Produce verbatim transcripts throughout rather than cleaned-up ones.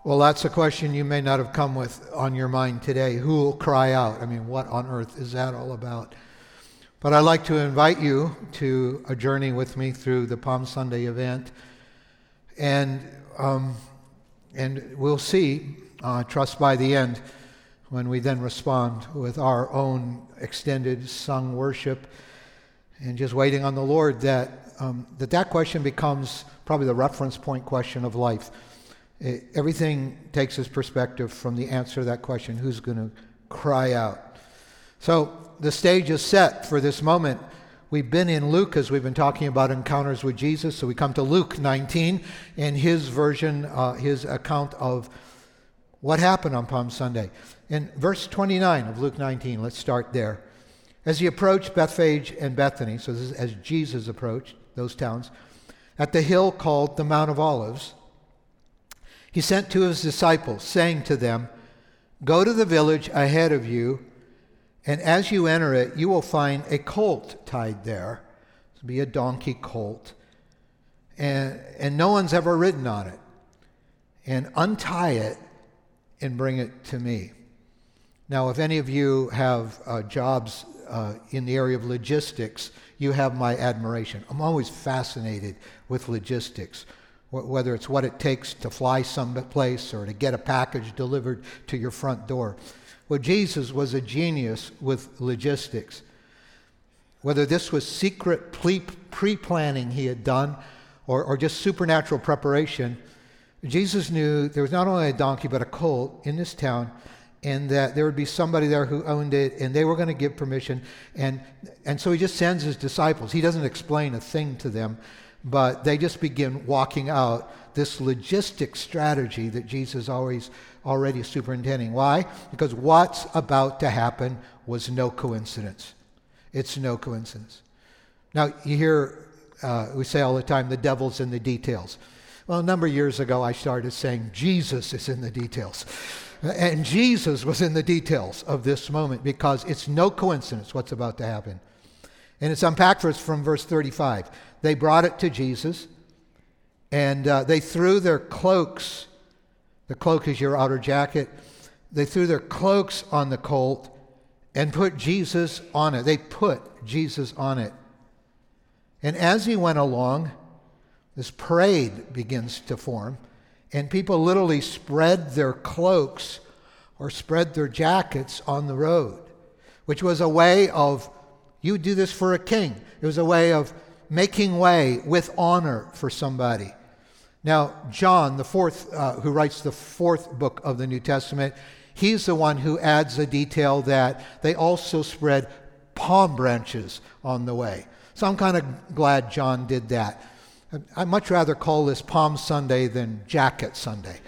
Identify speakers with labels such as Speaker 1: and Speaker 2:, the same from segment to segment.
Speaker 1: Well, that's a question you may not have come with on your mind today. Who will cry out? I mean, what on earth is that all about? But I'd like to invite you to a journey with me through the Palm Sunday event. And um, and we'll see, uh, trust by the end, when we then respond with our own extended sung worship and just waiting on the Lord, that um, that, that question becomes probably the reference point question of life. It, everything takes its perspective from the answer to that question, who's going to cry out? So the stage is set for this moment. We've been in Luke as we've been talking about encounters with Jesus. So we come to Luke nineteen and his version, uh, his account of what happened on Palm Sunday. In verse twenty-nine of Luke nineteen, let's start there. As he approached Bethphage and Bethany, so this is as Jesus approached those towns, at the hill called the Mount of Olives, he sent two of his disciples, saying to them, "Go to the village ahead of you, and as you enter it, you will find a colt tied there." This will be a donkey colt. And, and no one's ever ridden on it. "And untie it and bring it to me." Now, if any of you have uh, jobs uh, in the area of logistics, you have my admiration. I'm always fascinated with logistics, wh- whether it's what it takes to fly someplace or to get a package delivered to your front door. Well, Jesus was a genius with logistics. Whether this was secret pre-planning he had done or, or just supernatural preparation, Jesus knew there was not only a donkey but a colt in this town, and that there would be somebody there who owned it, and they were going to give permission. And, and so he just sends his disciples. He doesn't explain a thing to them, but they just begin walking out this logistic strategy that Jesus always already superintending. Why? Because what's about to happen was no coincidence. It's no coincidence. Now, you hear, uh, we say all the time, the devil's in the details. Well, a number of years ago, I started saying Jesus is in the details. And Jesus was in the details of this moment because it's no coincidence what's about to happen. And it's unpacked for us from verse thirty-five. They brought it to Jesus, and uh, they threw their cloaks. The cloak is your outer jacket. They threw their cloaks on the colt and put Jesus on it. They put Jesus on it. And as he went along, this parade begins to form, and people literally spread their cloaks or spread their jackets on the road, which was a way of, you do this for a king. It was a way of making way with honor for somebody. Now, John, the fourth, uh, who writes the fourth book of the New Testament, he's the one who adds a detail that they also spread palm branches on the way. So I'm kind of glad John did that. I'd much rather call this Palm Sunday than Jacket Sunday.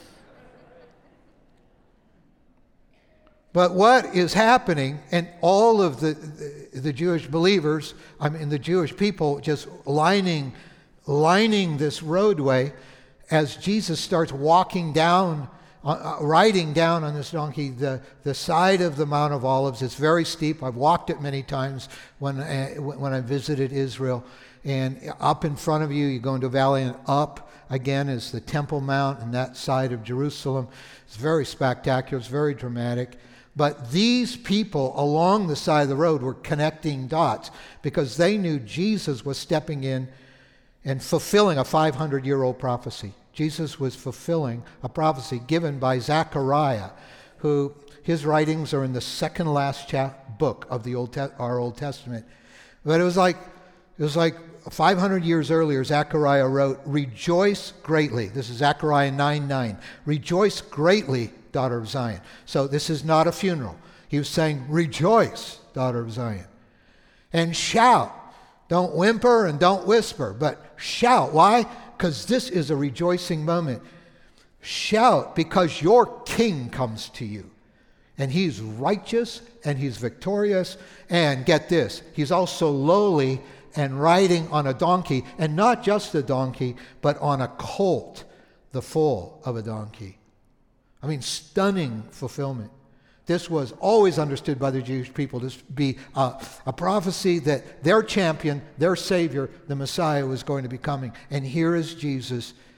Speaker 1: But what is happening, and all of the, the, the Jewish believers, I mean the Jewish people just lining, lining this roadway as Jesus starts walking down, uh, riding down on this donkey, the, the side of the Mount of Olives. It's very steep. I've walked it many times when, uh, when I visited Israel. And up in front of you, you go into a valley, and up again is the Temple Mount and that side of Jerusalem. It's very spectacular. It's very dramatic. But these people along the side of the road were connecting dots because they knew Jesus was stepping in and fulfilling a five hundred year old prophecy. Jesus was fulfilling a prophecy given by Zechariah, who his writings are in the second last cha- book of the Old Te- our Old Testament. But it was like it was like five hundred years earlier, Zechariah wrote, "Rejoice greatly." This is Zechariah nine nine. "Rejoice greatly, daughter of Zion." So this is not a funeral. He was saying, "Rejoice, daughter of Zion." And shout. Don't whimper and don't whisper, but shout. Why? Because this is a rejoicing moment. Shout because your king comes to you. And he's righteous and he's victorious. And get this, he's also lowly and riding on a donkey, and not just a donkey, but on a colt, the foal of a donkey. I mean, stunning fulfillment. This was always understood by the Jewish people to be a, a prophecy that their champion, their Savior, the Messiah, was going to be coming. And here is Jesus.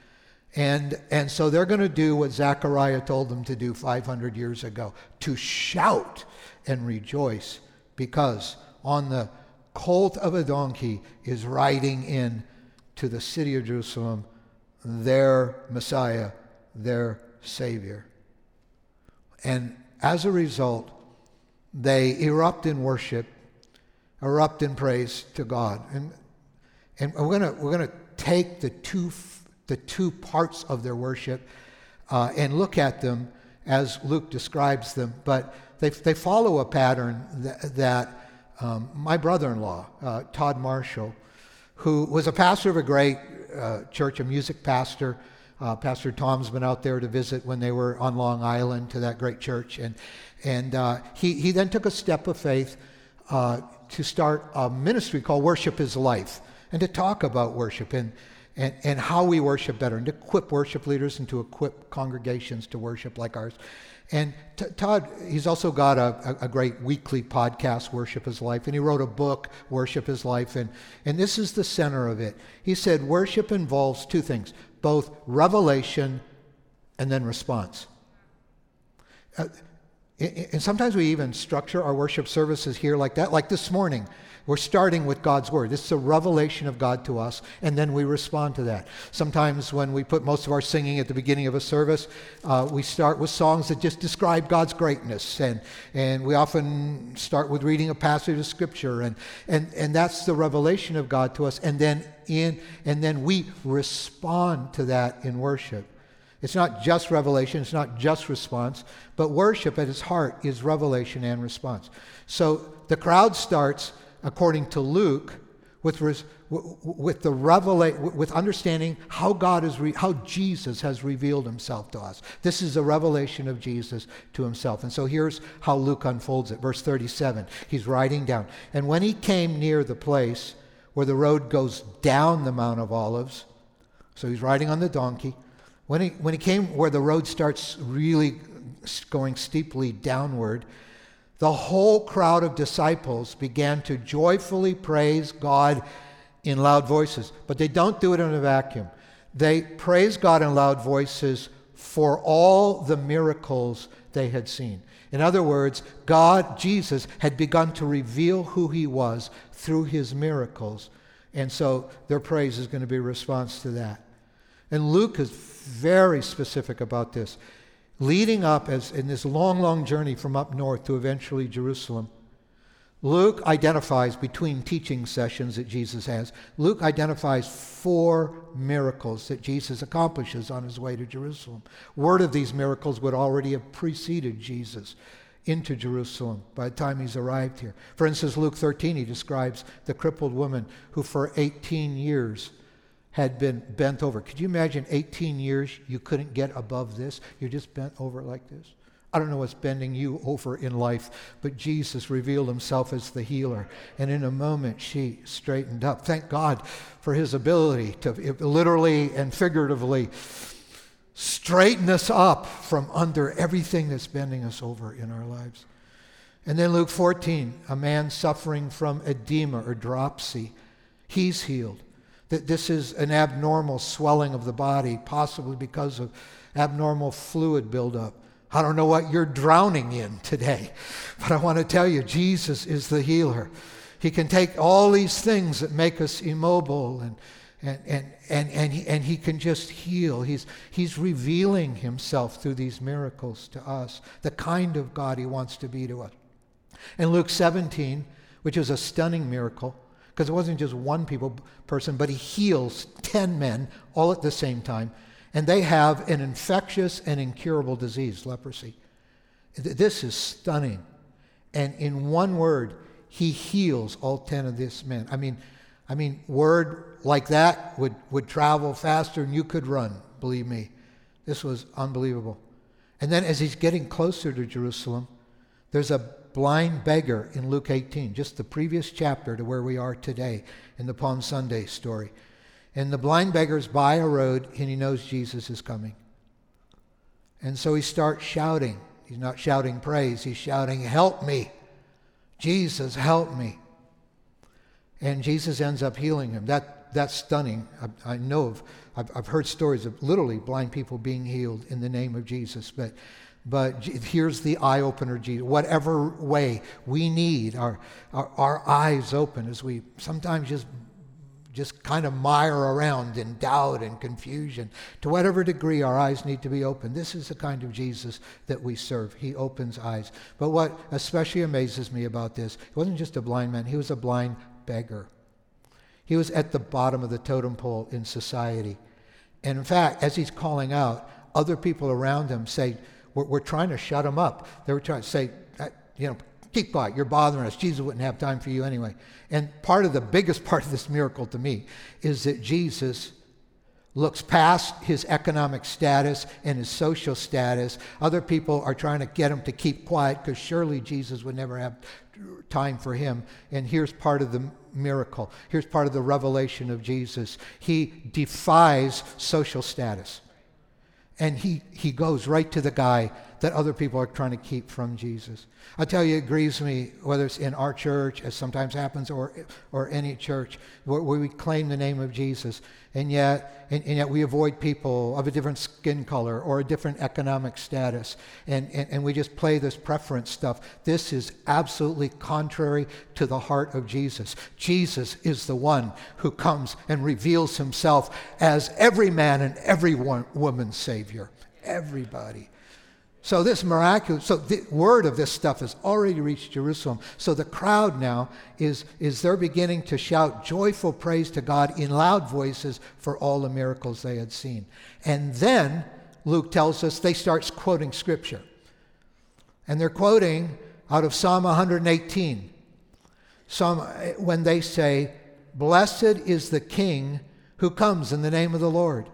Speaker 1: And, and so they're going to do what Zechariah told them to do five hundred years ago, to shout and rejoice, because on the colt of a donkey is riding in to the city of Jerusalem their Messiah, their Savior. And as a result, they erupt in worship, erupt in praise to God. And, and we're going to we're going to take the two the two parts of their worship uh, and look at them as Luke describes them. But they they follow a pattern that, that um, my brother-in-law, uh, Todd Marshall, who was a pastor of a great uh, church, a music pastor. Uh, Pastor Tom's been out there to visit when they were on Long Island to that great church. And and uh, he, he then took a step of faith uh, to start a ministry called Worship is Life, and to talk about worship and, and, and how we worship better, and to equip worship leaders and to equip congregations to worship like ours. And t- Todd, he's also got a, a, a great weekly podcast, Worship is Life, and he wrote a book, Worship is Life, and, and this is the center of it. He said worship involves two things, both revelation and then response. Uh, and sometimes we even structure our worship services here like that. Like this morning, we're starting with God's Word. This is a revelation of God to us, and then we respond to that. Sometimes when we put most of our singing at the beginning of a service, uh, we start with songs that just describe God's greatness, and and we often start with reading a passage of Scripture, and and and that's the revelation of God to us, and then in and then we respond to that in worship. It's not just revelation, it's not just response, but worship at its heart is revelation and response. So the crowd starts, according to Luke, with res, with the revela- with understanding how God is re, how Jesus has revealed himself to us. This is a revelation of Jesus to himself. And so here's how Luke unfolds it. Verse thirty-seven. He's writing down. And when he came near the place where the road goes down the Mount of Olives, so he's riding on the donkey. When he when he came where the road starts really going steeply downward, the whole crowd of disciples began to joyfully praise God in loud voices. But they don't do it in a vacuum. They praise God in loud voices for all the miracles they had seen. In other words, God, Jesus, had begun to reveal who he was through his miracles. And so their praise is going to be a response to that. And Luke is very specific about this. Leading up as in this long, long journey from up north to eventually Jerusalem, Luke identifies between teaching sessions that Jesus has, Luke identifies four miracles that Jesus accomplishes on his way to Jerusalem. Word of these miracles would already have preceded Jesus into Jerusalem by the time he's arrived here. For instance, Luke thirteen, he describes the crippled woman who for eighteen years had been bent over. Could you imagine eighteen years you couldn't get above this? You're just bent over like this. I don't know what's bending you over in life, but Jesus revealed himself as the healer. And in a moment, she straightened up. Thank God for his ability to literally and figuratively straighten us up from under everything that's bending us over in our lives. And then Luke fourteen, a man suffering from edema or dropsy, he's healed. That this is an abnormal swelling of the body, possibly because of abnormal fluid buildup. I don't know what you're drowning in today, but I want to tell you, Jesus is the healer. He can take all these things that make us immobile, and and and and and he, and he can just heal. He's he's revealing himself through these miracles to us, the kind of God he wants to be to us. In Luke seventeen, which is a stunning miracle, because it wasn't just one people person, but he heals ten men all at the same time, and they have an infectious and incurable disease, leprosy. This is stunning. And in one word, he heals all ten of these men. I mean, I mean, word like that would, would travel faster than you could run, believe me. This was unbelievable. And then as he's getting closer to Jerusalem, there's a blind beggar in Luke eighteen, just the previous chapter to where we are today in the Palm Sunday story. And the blind beggar's by a road, and he knows Jesus is coming. And so he starts shouting. He's not shouting praise. He's shouting, "Help me. Jesus, help me." And Jesus ends up healing him. That that's stunning. I, I know of, I've, I've heard stories of literally blind people being healed in the name of Jesus. But, but here's the eye opener, Jesus. Whatever way we need our, our, our eyes open as we sometimes just just kind of mire around in doubt and confusion. To whatever degree our eyes need to be open, this is the kind of Jesus that we serve. He opens eyes. But what especially amazes me about this, he wasn't just a blind man, he was a blind beggar. He was at the bottom of the totem pole in society. And in fact, as he's calling out, other people around him say, we're, we're trying to shut him up. They were trying to say, you know, keep quiet, you're bothering us. Jesus wouldn't have time for you anyway. And part of the biggest part of this miracle to me is that Jesus looks past his economic status and his social status. Other people are trying to get him to keep quiet because surely Jesus would never have time for him. And here's part of the miracle. Here's part of the revelation of Jesus. He defies social status. And he, he goes right to the guy that other people are trying to keep from Jesus. I tell you, it grieves me, whether it's in our church, as sometimes happens, or or any church, where, where we claim the name of Jesus, and yet and, and yet we avoid people of a different skin color or a different economic status, and, and, and we just play this preference stuff. This is absolutely contrary to the heart of Jesus. Jesus is the one who comes and reveals himself as every man and every one, woman's Savior. Everybody. So this miraculous, so the word of this stuff has already reached Jerusalem. So the crowd now is, is they're beginning to shout joyful praise to God in loud voices for all the miracles they had seen. And then Luke tells us they start quoting scripture. And they're quoting out of Psalm one eighteen. Some, when they say, "Blessed is the King who comes in the name of the Lord."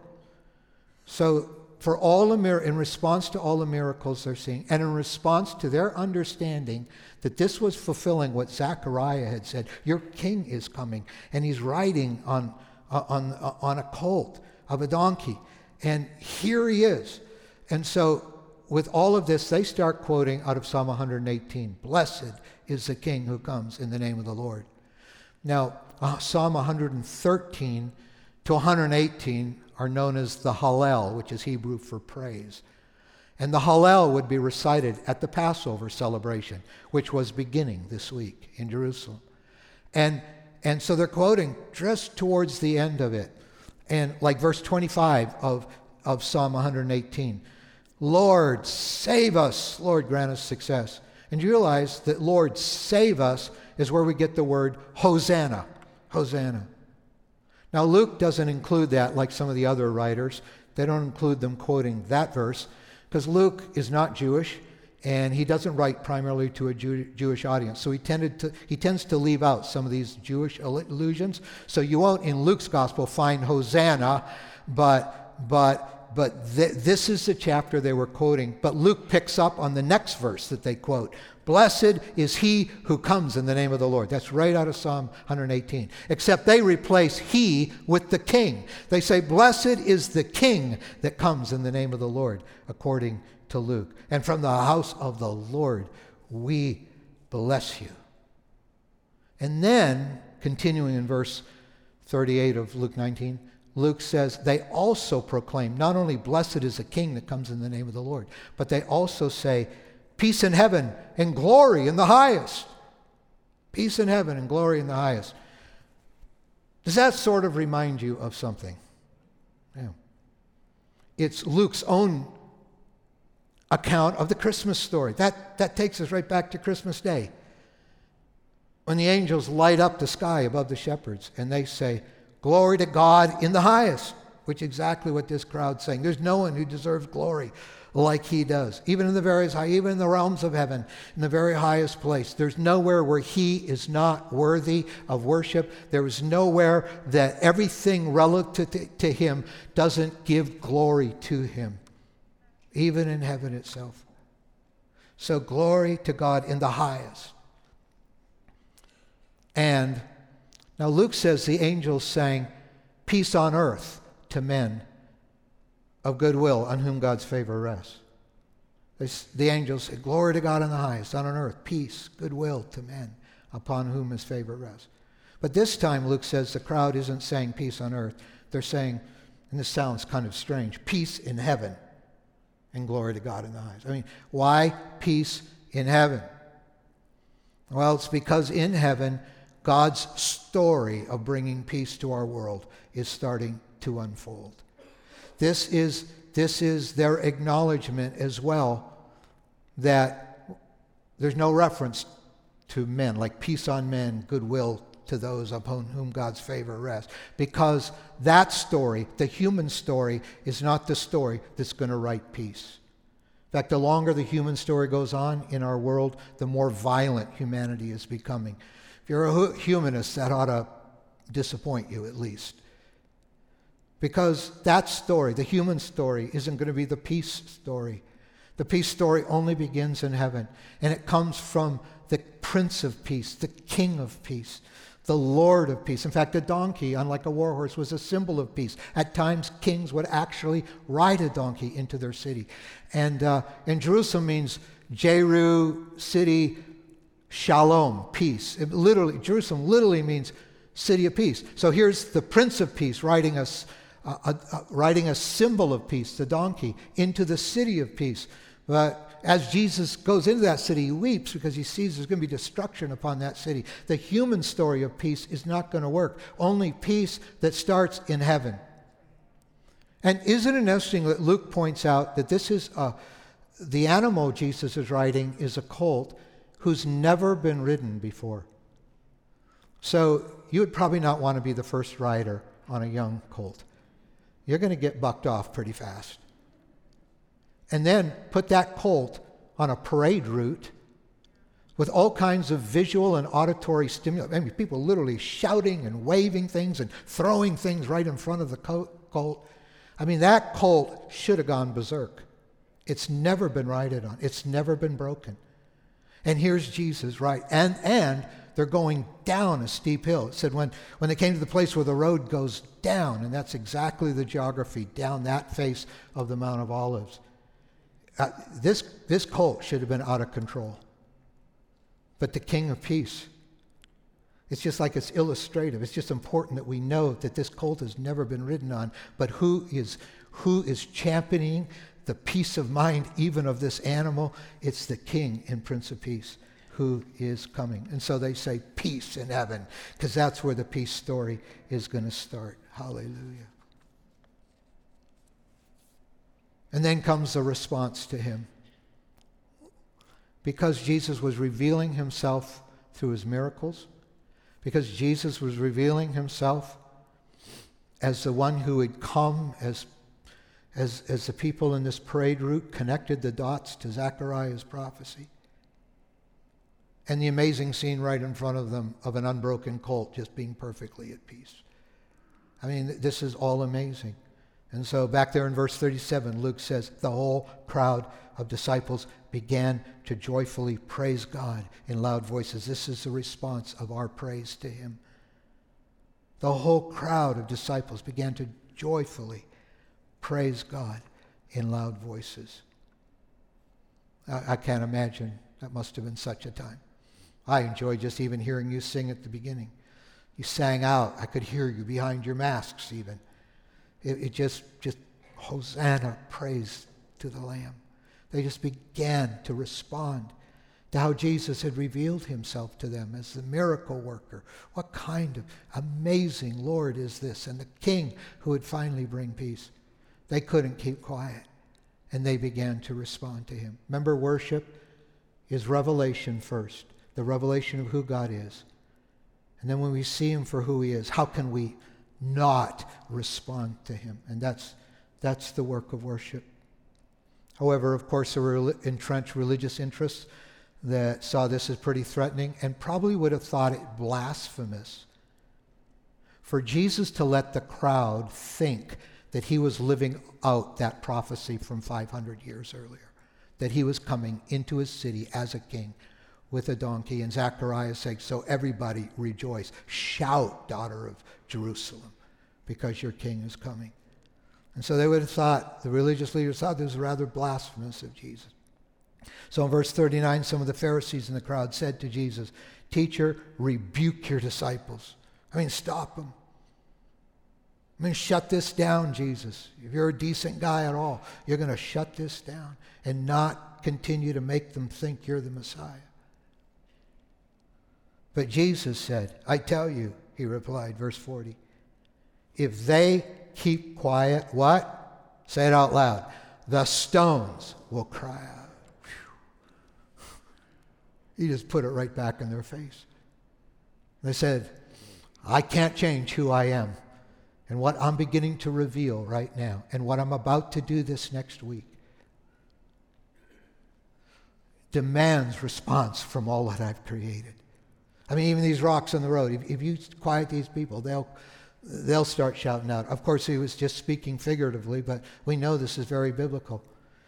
Speaker 1: So for all the mir- in response to all the miracles they're seeing, and in response to their understanding that this was fulfilling what Zechariah had said, your king is coming, and he's riding on, uh, on, uh, on a colt of a donkey, and here he is. And so with all of this, they start quoting out of Psalm one eighteen, "Blessed is the King who comes in the name of the Lord." Now, uh, Psalm one thirteen to one eighteen are known as the Hallel, which is Hebrew for praise. And the Hallel would be recited at the Passover celebration, which was beginning this week in Jerusalem. And, and so they're quoting just towards the end of it. And like verse twenty-five of, of Psalm one eighteen, "Lord, save us. Lord, grant us success." And you realize that Lord, save us is where we get the word Hosanna. Hosanna. Now, Luke doesn't include that like some of the other writers. They don't include them quoting that verse because Luke is not Jewish and he doesn't write primarily to a Jew- Jewish audience. So he tended to he tends to leave out some of these Jewish allusions. So you won't in Luke's gospel find Hosanna, but but but th- this is the chapter they were quoting. But Luke picks up on the next verse that they quote. "Blessed is he who comes in the name of the Lord." That's right out of Psalm one eighteen. Except they replace he with the king. They say, "Blessed is the King that comes in the name of the Lord," according to Luke. "And from the house of the Lord we bless you." And then, continuing in verse thirty-eight of Luke nineteen, Luke says, they also proclaim, not only "Blessed is the King that comes in the name of the Lord," but they also say, "Peace in heaven and glory in the highest." Peace in heaven and glory in the highest. Does that sort of remind you of something? Yeah. It's Luke's own account of the Christmas story. That, that takes us right back to Christmas Day, when the angels light up the sky above the shepherds and they say, "Glory to God in the highest," which is exactly what this crowd's saying. There's no one who deserves glory like he does. Even in the very high, even in the realms of heaven, in the very highest place, there's nowhere where he is not worthy of worship. There is nowhere that everything relative to, to him doesn't give glory to him, even in heaven itself. So glory to God in the highest. And now Luke says the angels sang, "Peace on earth to men of goodwill on whom God's favor rests." They, the angels say, "Glory to God in the highest, on earth, peace, goodwill to men upon whom his favor rests." But this time, Luke says, the crowd isn't saying peace on earth. They're saying, and this sounds kind of strange, peace in heaven and glory to God in the highest. I mean, why peace in heaven? Well, it's because in heaven, God's story of bringing peace to our world is starting to unfold. This is, this is their acknowledgement as well that there's no reference to men, like peace on men, goodwill to those upon whom God's favor rests. Because that story, the human story, is not the story that's going to write peace. In fact, the longer the human story goes on in our world, the more violent humanity is becoming. If you're a humanist, that ought to disappoint you at least. Because that story, the human story, isn't going to be the peace story. The peace story only begins in heaven, and it comes from the Prince of Peace, the King of Peace, the Lord of Peace. In fact, a donkey, unlike a war horse, was a symbol of peace. At times, kings would actually ride a donkey into their city. And uh, in Jerusalem means Jeru, city, shalom, peace. It literally, Jerusalem literally means city of peace. So here's the Prince of Peace riding a, a, a, riding a symbol of peace, the donkey, into the city of peace. But as Jesus goes into that city, he weeps because he sees there's going to be destruction upon that city. The human story of peace is not going to work. Only peace that starts in heaven. And isn't it interesting that Luke points out that this is a, the animal Jesus is riding is a colt who's never been ridden before. So you would probably not want to be the first rider on a young colt. You're going to get bucked off pretty fast. And then put that colt on a parade route with all kinds of visual and auditory stimuli. I mean, people literally shouting and waving things and throwing things right in front of the colt. I mean, that colt should have gone berserk. It's never been ridden on. It's never been broken. And here's Jesus, right? And and they're going down a steep hill. It said when, when they came to the place where the road goes down, and that's exactly the geography, down that face of the Mount of Olives. Uh, this, this colt should have been out of control. But the King of Peace, it's just like it's illustrative. It's just important that we know that this colt has never been ridden on, but who is, who is championing the peace of mind even of this animal? It's the King and Prince of Peace who is coming. And so they say peace in heaven, because that's where the peace story is going to start. Hallelujah. And then comes the response to him. Because Jesus was revealing himself through his miracles, because Jesus was revealing himself as the one who had come, as, as, as the people in this parade route connected the dots to Zechariah's prophecy. And the amazing scene right in front of them of an unbroken colt just being perfectly at peace. I mean, this is all amazing. And so back there in verse thirty-seven, Luke says, the whole crowd of disciples began to joyfully praise God in loud voices. This is the response of our praise to him. The whole crowd of disciples began to joyfully praise God in loud voices. I, I can't imagine. That must have been such a time. I enjoyed just even hearing you sing at the beginning. You sang out. I could hear you behind your masks even. It, it just, just, Hosanna, praise to the Lamb. They just began to respond to how Jesus had revealed himself to them as the miracle worker. What kind of amazing Lord is this? And the King who would finally bring peace. They couldn't keep quiet, and they began to respond to him. Remember, worship is revelation first, the revelation of who God is. And then when we see him for who he is, how can we not respond to him? And that's that's the work of worship. However, of course, there were entrenched religious interests that saw this as pretty threatening and probably would have thought it blasphemous for Jesus to let the crowd think that he was living out that prophecy from five hundred years earlier, that he was coming into his city as a king with a donkey. And Zechariah said, so everybody rejoice. Shout, daughter of Jerusalem, because your king is coming. And so they would have thought, the religious leaders thought this was rather blasphemous of Jesus. So in verse thirty-nine, some of the Pharisees in the crowd said to Jesus, teacher, rebuke your disciples. I mean, stop them. I mean, shut this down, Jesus. If you're a decent guy at all, you're going to shut this down and not continue to make them think you're the Messiah. But Jesus said, I tell you, he replied, verse forty, if they keep quiet, what? Say it out loud. The stones will cry out. Whew. He just put it right back in their face. They said, I can't change who I am and what I'm beginning to reveal right now and what I'm about to do this next week demands response from all that I've created. I mean, even these rocks on the road, if, if you quiet these people, they'll they'll start shouting out. Of course, he was just speaking figuratively, but we know this is very biblical.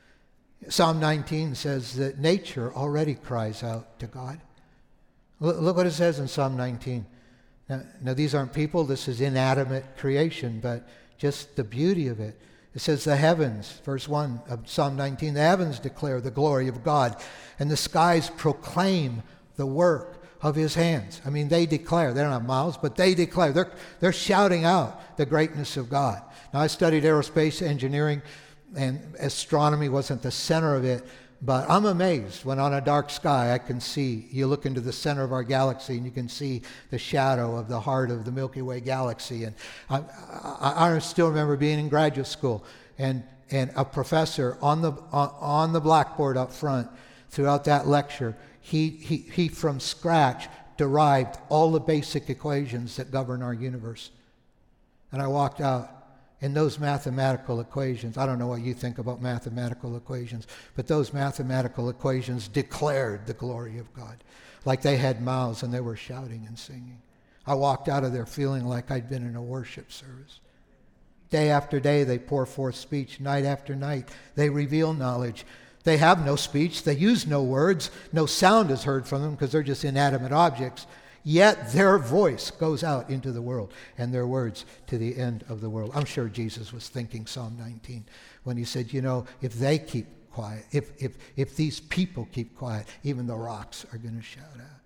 Speaker 1: Psalm nineteen says that nature already cries out to God. Look, look what it says in Psalm nineteen. Now, now, these aren't people, this is inanimate creation, but just the beauty of it. It says the heavens, verse one of Psalm nineteen, the heavens declare the glory of God, and the skies proclaim the work of his hands. I mean, they declare. They don't have mouths, but they declare. They're, they're shouting out the greatness of God. Now, I studied aerospace engineering, and astronomy wasn't the center of it, but I'm amazed when on a dark sky I can see, you look into the center of our galaxy and you can see the shadow of the heart of the Milky Way galaxy. And I, I, I still remember being in graduate school and, and a professor on the, on, on the blackboard up front throughout that lecture, He, he, he from scratch derived all the basic equations that govern our universe. And I walked out, and those mathematical equations, I don't know what you think about mathematical equations, but those mathematical equations declared the glory of God, like they had mouths and they were shouting and singing. I walked out of there feeling like I'd been in a worship service. Day after day, they pour forth speech. Night after night, they reveal knowledge. They have no speech. They use no words. No sound is heard from them because they're just inanimate objects. Yet their voice goes out into the world and their words to the end of the world. I'm sure Jesus was thinking Psalm nineteen when he said, you know, if they keep quiet, if, if, if these people keep quiet, even the rocks are going to shout out.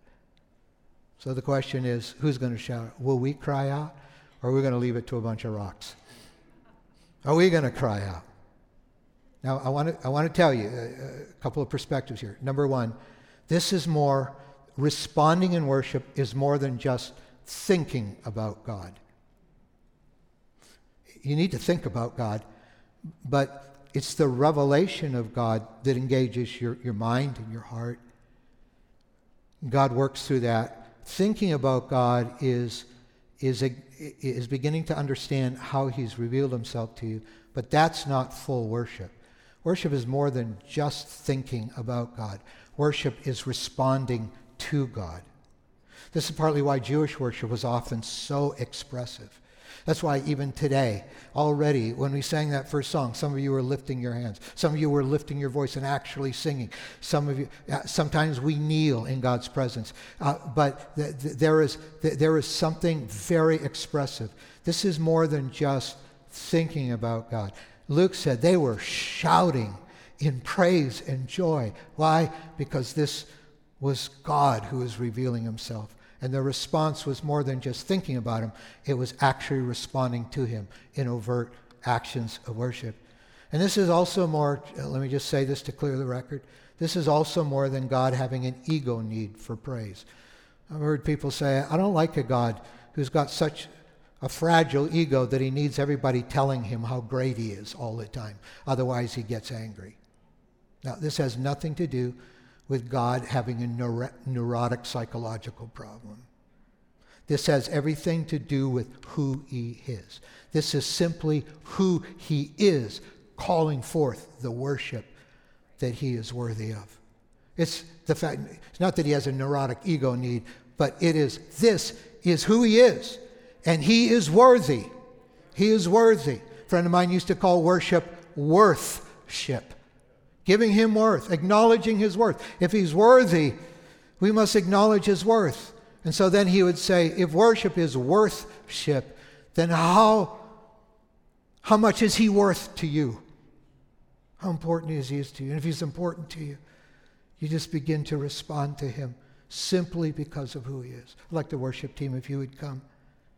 Speaker 1: So the question is, who's going to shout out? Will we cry out, or are we going to leave it to a bunch of rocks? Are we going to cry out? Now, I want to I want to tell you a, a couple of perspectives here. Number one, this is more, responding in worship is more than just thinking about God. You need to think about God, but it's the revelation of God that engages your, your mind and your heart. God works through that. Thinking about God is, is, a, is beginning to understand how he's revealed himself to you, but that's not full worship. Worship is more than just thinking about God. Worship is responding to God. This is partly why Jewish worship was often so expressive. That's why even today, already, when we sang that first song, some of you were lifting your hands. Some of you were lifting your voice and actually singing. Some of you, uh, sometimes we kneel in God's presence. Uh, but th- th- there is th- there is something very expressive. This is more than just thinking about God. Luke said they were shouting in praise and joy. Why? Because this was God who was revealing himself. And their response was more than just thinking about him. It was actually responding to him in overt actions of worship. And this is also more, let me just say this to clear the record, this is also more than God having an ego need for praise. I've heard people say, I don't like a God who's got such a fragile ego that he needs everybody telling him how great he is all the time. Otherwise, he gets angry. Now, this has nothing to do with God having a neuro- neurotic psychological problem. This has everything to do with who he is. This is simply who he is, calling forth the worship that he is worthy of. It's the fact, it's not that he has a neurotic ego need, but it is, this is who he is. And he is worthy. He is worthy. A friend of mine used to call worship worthship. Giving him worth, acknowledging his worth. If he's worthy, we must acknowledge his worth. And so then he would say, if worship is worthship, then how, how much is he worth to you? How important is he to you? And if he's important to you, you just begin to respond to him simply because of who he is. I'd like the worship team, if you would come.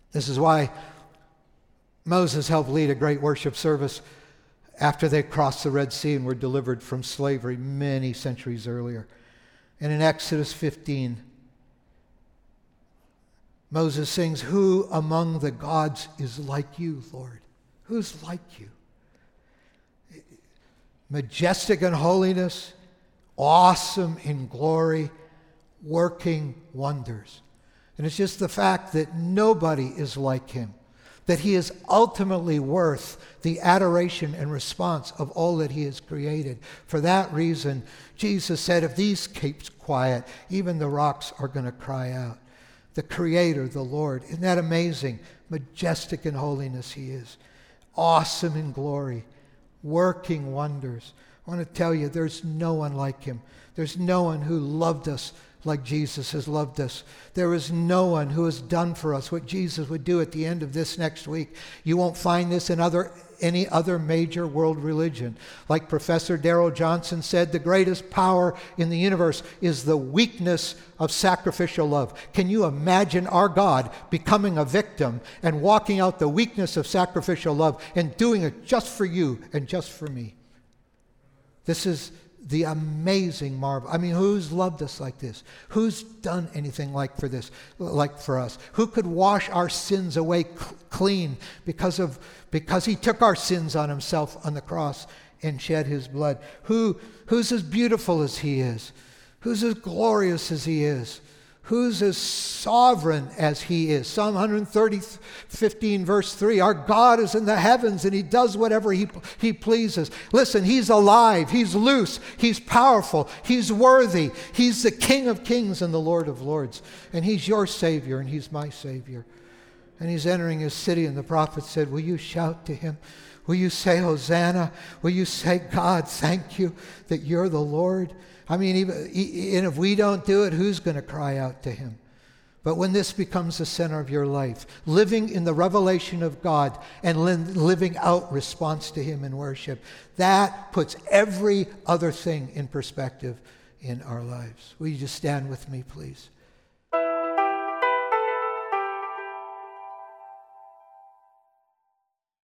Speaker 1: This is why Moses helped lead a great worship service after they crossed the Red Sea and were delivered from slavery many centuries earlier. And in Exodus fifteen, Moses sings, "Who among the gods is like you, Lord?" Who's like you? Majestic in holiness, awesome in glory, working wonders. And it's just the fact that nobody is like him, that he is ultimately worth the adoration and response of all that he has created. For that reason, Jesus said, if these keep quiet, even the rocks are going to cry out. The Creator, the Lord. Isn't that amazing? Majestic in holiness he is. Awesome in glory. Working wonders. I want to tell you, there's no one like him. There's no one who loved us like Jesus has loved us. There is no one who has done for us what Jesus would do at the end of this next week. You won't find this in other any other major world religion. Like Professor Darrell Johnson said, the greatest power in the universe is the weakness of sacrificial love. Can you imagine our God becoming a victim and walking out the weakness of sacrificial love and doing it just for you and just for me? This is the amazing marvel. I mean, who's loved us like this? Who's done anything like for this, like for us? Who could wash our sins away cl- clean because of because he took our sins on himself on the cross and shed his blood? Who who's as beautiful as he is? Who's as glorious as he is? Who's as sovereign as he is? Psalm one thirty, fifteen, verse three. Our God is in the heavens and he does whatever he, he pleases. Listen, he's alive. He's loose. He's powerful. He's worthy. He's the King of kings and the Lord of lords. And he's your Savior and he's my Savior. And he's entering his city, and the prophet said, will you shout to him? Will you say, Hosanna? Will you say, God, thank you that you're the Lord? I mean, even, and if we don't do it, who's going to cry out to him? But when this becomes the center of your life, living in the revelation of God and living out response to him in worship, that puts every other thing in perspective in our lives. Will you just stand with me, please?